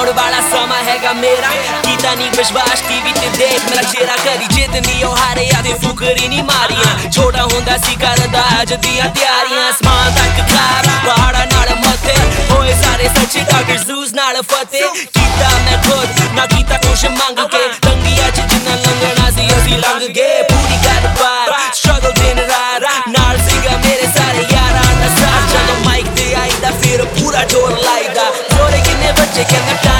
ਆਉਣ ਵਾਲਾ ਸਮਾਂ ਹੈਗਾ ਮੇਰਾ ਕੀਤਾ ਨਹੀਂ ਵਿਸ਼ਵਾਸ ਟੀਵੀ ਤੇ ਦੇਖ ਮੇਰਾ ਚਿਹਰਾ ਕਰੀ ਜਿੱਤ ਨਹੀਂ ਉਹ ਹਾਰਿਆ ਤੇ ਫੁਕਰੀ ਨਹੀਂ ਮਾਰੀਆਂ ਛੋਟਾ ਹੁੰਦਾ ਸੀ ਕਰਦਾ ਅੱਜ ਦੀਆਂ ਤਿਆਰੀਆਂ ਸਮਾਂ ਤੱਕ ਖਾਰ ਪਹਾੜਾਂ ਨਾਲ ਮੱਥੇ ਹੋਏ ਸਾਰੇ ਸੱਚੇ ਡਾਕਟਰ ਜ਼ੂਸ ਨਾਲ ਫਤਿਹ ਕੀਤਾ ਮੈਂ ਖੁਦ ਨਾ ਕੀਤਾ ਕੁਛ ਮੰਗ ਕੇ ਲੰਗੀਆਂ ਚ ਜਿੰਨਾ ਲੰਘਣਾ ਸੀ ਅਸੀਂ ਲੰਘ ਗਏ ਪੂਰੀ ਗੱਲ ਬਾਤ ਸਟਰਗਲ ਦਿਨ ਰਾਤ ਨਾਲ ਸੀਗਾ ਮੇਰੇ ਸਾਰੇ ਯਾਰਾਂ ਦਾ ਸਾਥ ਜਦੋਂ ਮਾਈਕ ਤੇ ਆਈਦਾ ਫਿਰ ਪੂਰਾ ਜ਼ੋਰ ਲਾਈਦਾ ਜ਼ੋਰੇ ਕਿੰਨੇ ਬੱਚੇ ਕਹਿੰਦੇ